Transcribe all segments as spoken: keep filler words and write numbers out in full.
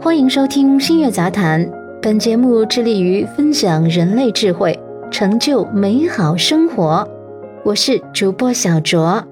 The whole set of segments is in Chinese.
欢迎收听星月杂谈，本节目致力于分享人类智慧，成就美好生活。我是主播小卓。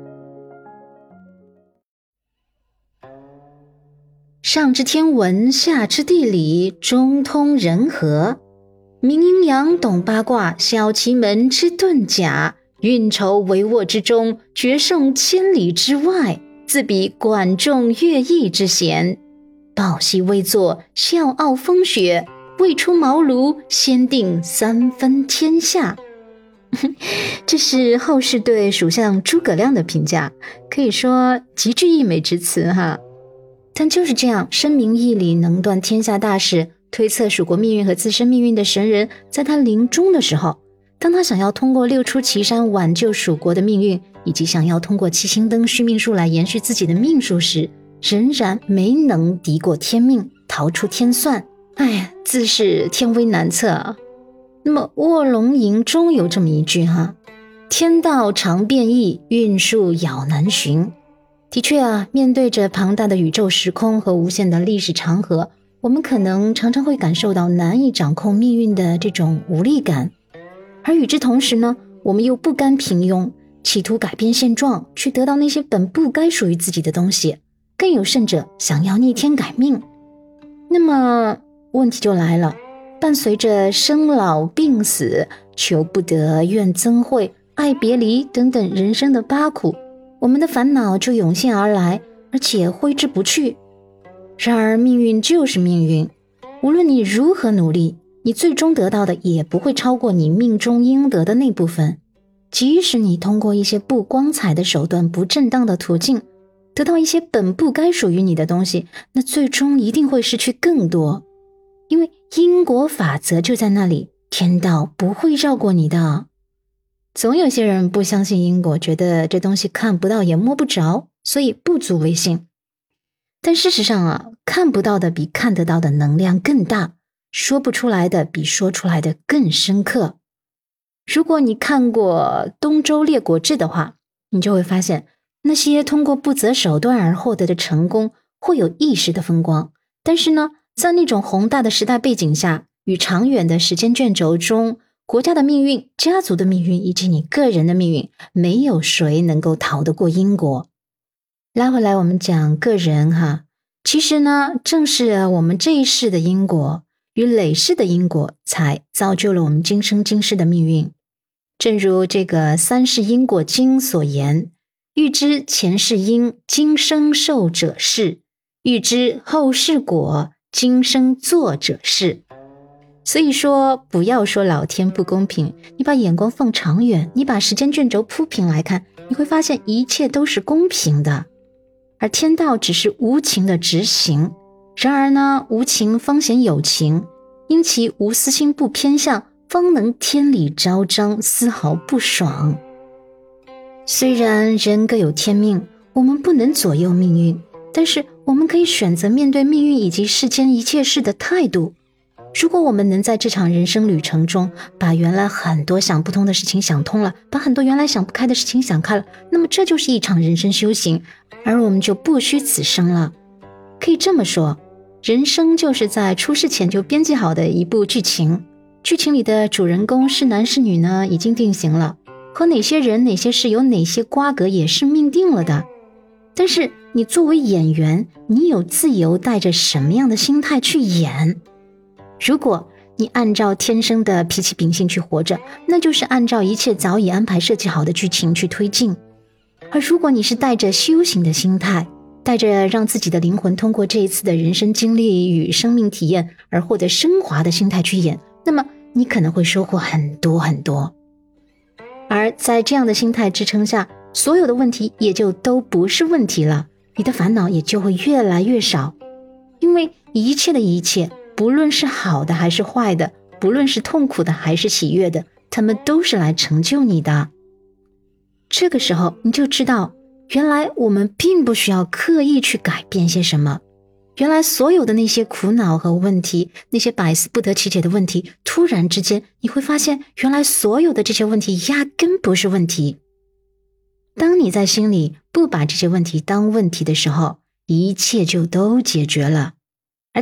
上知天文，下知地理，中通人和，明阴阳，懂八卦，晓奇门，知遁甲，运筹帷幄之中，决胜千里之外，自比管仲乐毅之贤。抱膝微坐，笑傲风雪，未出茅庐，先定三分天下。这是后世对蜀相诸葛亮的评价，可以说极具溢美之词哈。但就是这样深明义理，能断天下大事，推测蜀国命运和自身命运的神人，在他临终的时候，当他想要通过六出祁山挽救蜀国的命运，以及想要通过七星灯续命术来延续自己的命数时，仍然没能敌过天命，逃出天算，哎，自是天威难测啊。那么卧龙吟中有这么一句哈，天道常变异，运数杳难寻。的确啊，面对着庞大的宇宙时空和无限的历史长河，我们可能常常会感受到难以掌控命运的这种无力感。而与之同时呢，我们又不甘平庸，企图改变现状，去得到那些本不该属于自己的东西，更有甚者想要逆天改命。那么问题就来了，伴随着生老病死、求不得、怨憎会、爱别离等等人生的八苦，我们的烦恼就涌现而来，而且挥之不去。然而命运就是命运，无论你如何努力，你最终得到的也不会超过你命中应得的那部分。即使你通过一些不光彩的手段、不正当的途径得到一些本不该属于你的东西，那最终一定会失去更多。因为因果法则就在那里，天道不会绕过你的。总有些人不相信因果，觉得这东西看不到也摸不着，所以不足为信。但事实上啊，看不到的比看得到的能量更大，说不出来的比说出来的更深刻。如果你看过《东周列国志》的话，你就会发现那些通过不择手段而获得的成功会有一时的风光，但是呢，在那种宏大的时代背景下，与长远的时间卷轴中，国家的命运、家族的命运以及你个人的命运，没有谁能够逃得过因果。拉回来我们讲个人哈，其实呢，正是我们这一世的因果与累世的因果，才造就了我们今生今世的命运。正如这个三世因果经所言，欲知前世因，今生受者是；欲知后世果，今生做者是。所以说，不要说老天不公平，你把眼光放长远，你把时间卷轴铺平来看，你会发现一切都是公平的。而天道只是无情的执行，然而呢，无情方显有情，因其无私心不偏向，方能天理昭彰，丝毫不爽。虽然人各有天命，我们不能左右命运，但是我们可以选择面对命运以及世间一切事的态度。如果我们能在这场人生旅程中，把原来很多想不通的事情想通了，把很多原来想不开的事情想开了，那么这就是一场人生修行，而我们就不虚此生了。可以这么说，人生就是在出世前就编辑好的一部剧情，剧情里的主人公是男是女呢，已经定型了，和哪些人哪些事有哪些瓜葛也是命定了的。但是你作为演员，你有自由带着什么样的心态去演。如果你按照天生的脾气秉性去活着，那就是按照一切早已安排设计好的剧情去推进。而如果你是带着修行的心态，带着让自己的灵魂通过这一次的人生经历与生命体验而获得升华的心态去演，那么你可能会收获很多很多。而在这样的心态支撑下，所有的问题也就都不是问题了，你的烦恼也就会越来越少。因为一切的一切，不论是好的还是坏的，不论是痛苦的还是喜悦的，他们都是来成就你的。这个时候你就知道，原来我们并不需要刻意去改变些什么，原来所有的那些苦恼和问题，那些百思不得其解的问题，突然之间你会发现，原来所有的这些问题压根不是问题。当你在心里不把这些问题当问题的时候，一切就都解决了。而且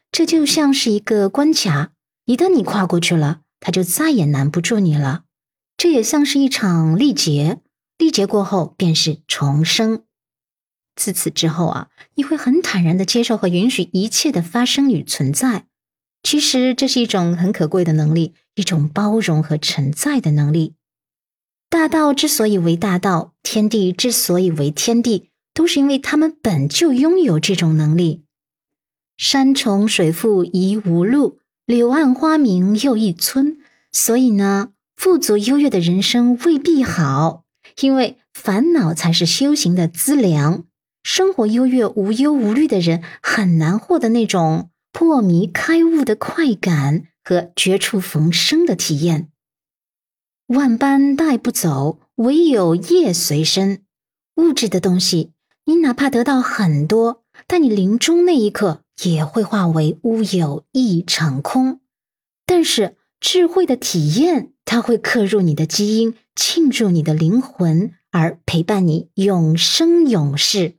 这就像是一个关卡，一旦你跨过去了，它就再也难不住你了。这也像是一场历劫，历劫过后便是重生。自此之后啊，你会很坦然地接受和允许一切的发生与存在。其实这是一种很可贵的能力，一种包容和承载的能力。大道之所以为大道，天地之所以为天地，都是因为他们本就拥有这种能力。山重水复疑无路，柳暗花明又一村。所以呢，富足优越的人生未必好，因为烦恼才是修行的资粮。生活优越无忧无虑的人很难获得那种破迷开悟的快感和绝处逢生的体验。万般带不走，唯有业随身。物质的东西，你哪怕得到很多，但你临终那一刻也会化为乌有一场空。但是智慧的体验，它会刻入你的基因，沁入你的灵魂，而陪伴你永生永世。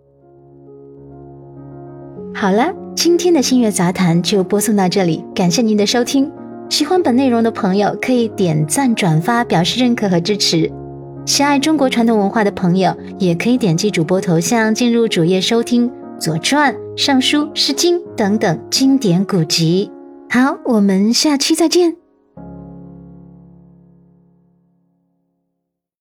好了，今天的星乐杂谈就播送到这里，感谢您的收听。喜欢本内容的朋友可以点赞转发表示认可和支持。喜爱中国传统文化的朋友也可以点击主播头像进入主页收听《左传》《尚书》《诗经》等等经典古籍。好，我们下期再见。